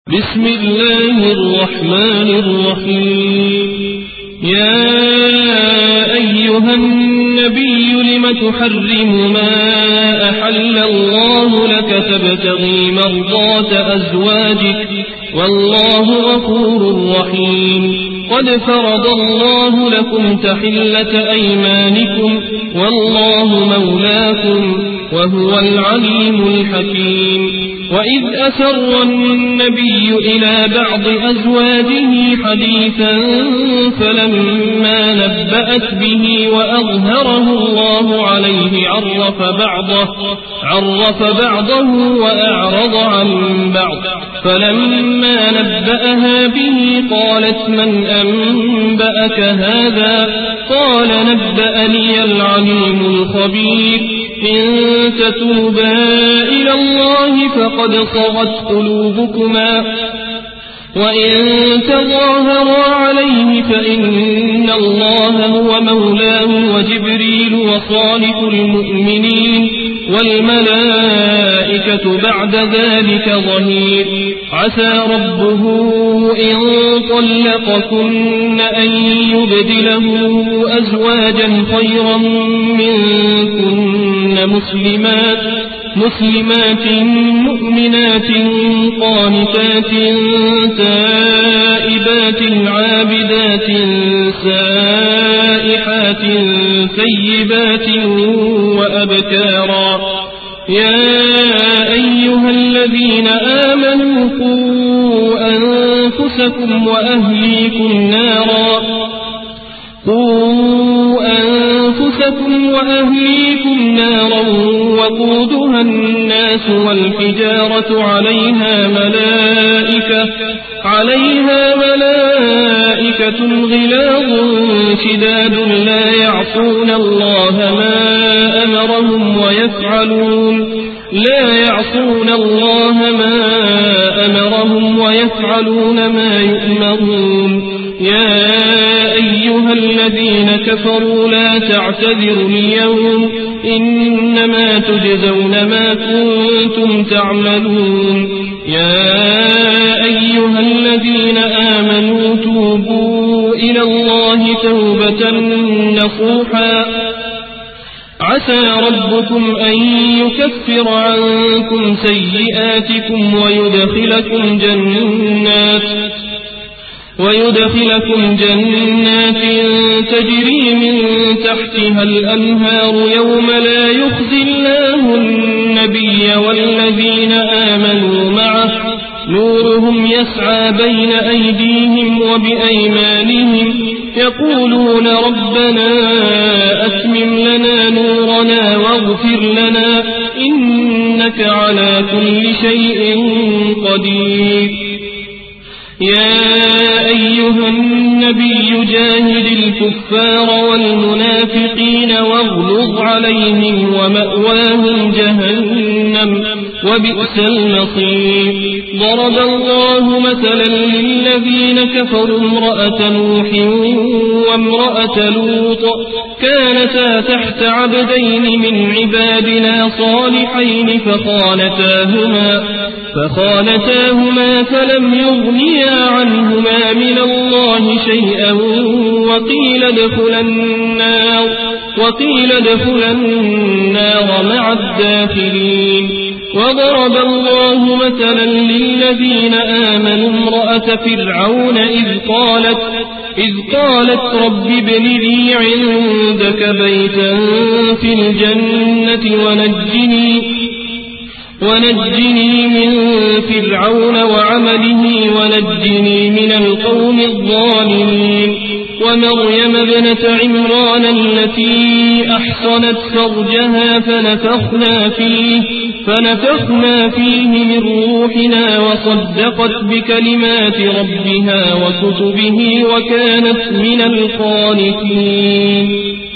بسم الله الرحمن الرحيم. يا أيها النبي لم تحرم ما أحل الله لك تبتغي مرضات أزواجك والله غفور رحيم. قد فرض الله لكم تحلة أيمانكم والله مولاكم وهو العليم الحكيم. وإذ أسر النبي إلى بعض أزواجه حديثا فلما نبأت به وأظهره الله عليه عرف بعضه وأعرض عن بعض. فلما نبأها به قالت من أنبأك هذا؟ قال نبأني العليم الخبير. إن تتوبا إلى الله فقد صغت قلوبكما وإن تظاهرا عليه فإن الله هو مولاه وجبريل وصالح المؤمنين والملائكة بعد ذلك ظهير. عسى ربه إن طلقكن أن يبدله أزواجا خيرا منكن مسلمات مؤمنات قانتات تائبات عابدات سائحات ثيبات وأبكارا. يا أيها الذين آمنوا قوا أنفسكم وأهليكم نارا وقودها الناس والحجارة عليها ملائكة غلاظ شداد لا يعصون الله ما أمرهم ويفعلون ما يؤمرون. يا أيها الذين كفروا لا تعتذروا اليوم إنما تجزون ما كنتم تعملون. يا أيها الذين آمنوا توبوا إلى الله توبة نصوحا عسى ربكم أن يكفر عنكم سيئاتكم ويدخلكم جنات تجري من تحتها الأنهار يوم لا يخزي الله النبي والذين آمنوا معه نورهم يسعى بين أيديهم وبأيمانهم يقولون ربنا أتمم لنا نورنا واغفر لنا إنك على كل شيء قدير. يا أيها النبي جاهد الكفار والمنافقين واغلظ عليهم ومأواهم جهنم وبئس المصير. ضرب الله مثلا للذين كفروا امرأة نوح وامرأة لوط كانتا تحت عبدين من عبادنا صالحين فخانتاهما فلم يغنيا عنهما من الله شيئا وقيل ادخلا النار مع الداخلين. وضرب الله مثلا للذين آمنوا امرأة فرعون إذ قالت رب ابن لي عندك بيتا في الجنة ونجني من فرعون وعمله ونجني من القوم الظالمين. ومريم ابنة عمران التي أحصنت فرجها فنفخنا فيه من روحنا وصدقت بكلمات ربها وكتبه وكانت من القانتين.